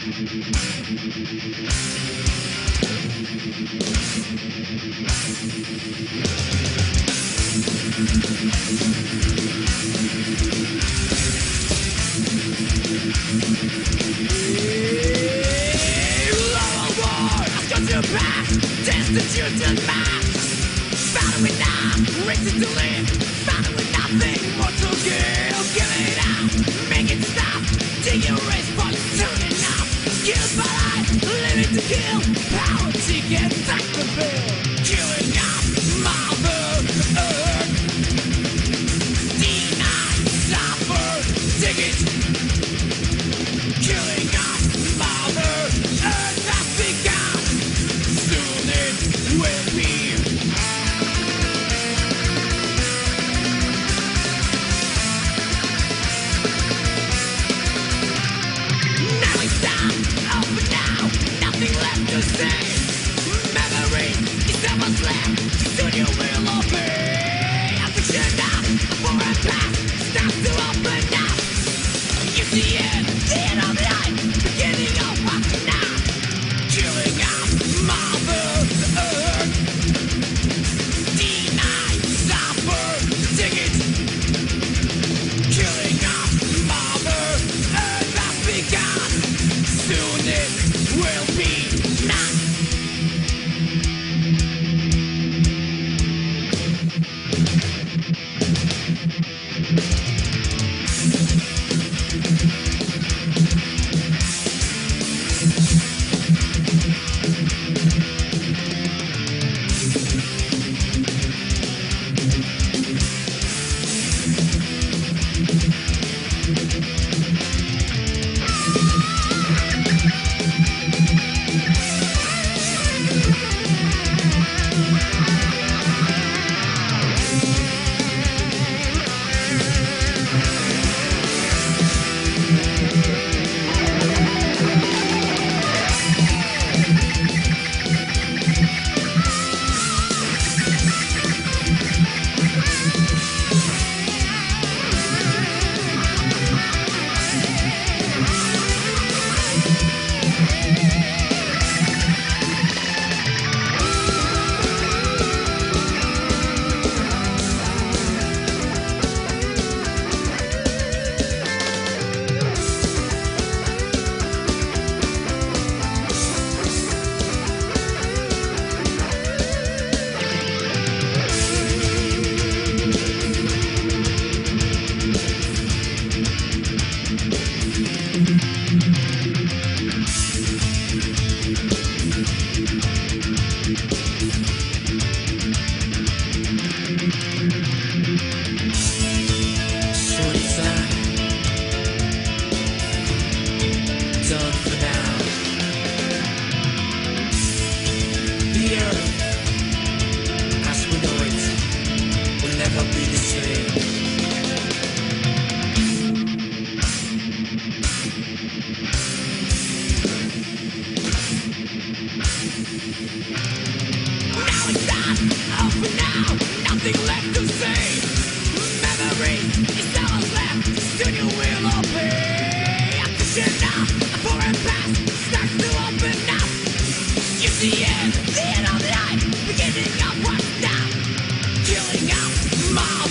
Destitute and mad, following now, racing to live, following nothing more to give. Give it up, make it stop, take your race, but soon enough. Skills by life, living to kill, power ticket, take the bill. Killing up Mother Earth, deny, suffer, take it. Killing up Mother Earth has begun. Soon it will be. Now it's time, over now, nothing left to say. Memory is all what's left, soon you will obey. Affliction up, for a past, starts to open up. You see it, the end of life, beginning of what's now. Killing up Mother Earth, deny, suffer, take it. Killing up Mother Earth has begun. Soon it will be none. Done for now. The earth, as we know it, will never be the same. Now it's done, over now, nothing left to say. Memory is all that's left, soon you will obey. Affliction now, for a past, starts to open up. You see it, the end of life, beginning of what's now. Killing up